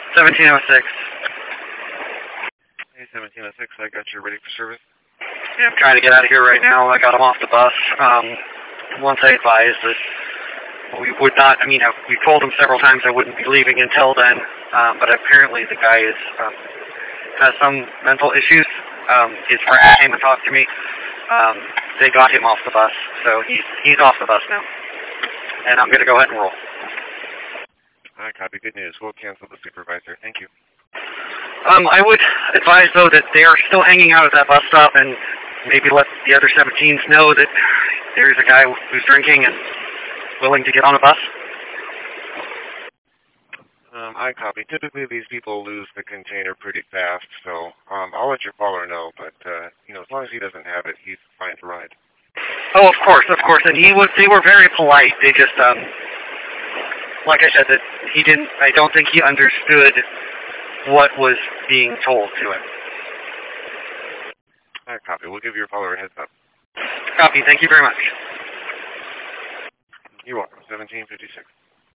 1706. Hey, 1706, I got you ready for service. Yeah, I'm trying to get out of here right now. I got him off the bus. Once I advised that we would not, we told him several times I wouldn't be leaving until then, but apparently the guy has some mental issues. His friend came and talked to me. They got him off the bus, so he's off the bus now. And I'm going to go ahead and roll. I copy. Good news. We'll cancel the supervisor. Thank you. I would advise, though, that they are still hanging out at that bus stop and maybe let the other 17s know that there's a guy who's drinking and willing to get on a bus. I copy. Typically, these people lose the container pretty fast, so I'll let your caller know, but, as long as he doesn't have it, he's fine to ride. Oh, of course, and they were very polite. They just, like I said, that I don't think he understood what was being told to him. I copy. We'll give your caller a heads up. Copy. Thank you very much. You're welcome. 1756.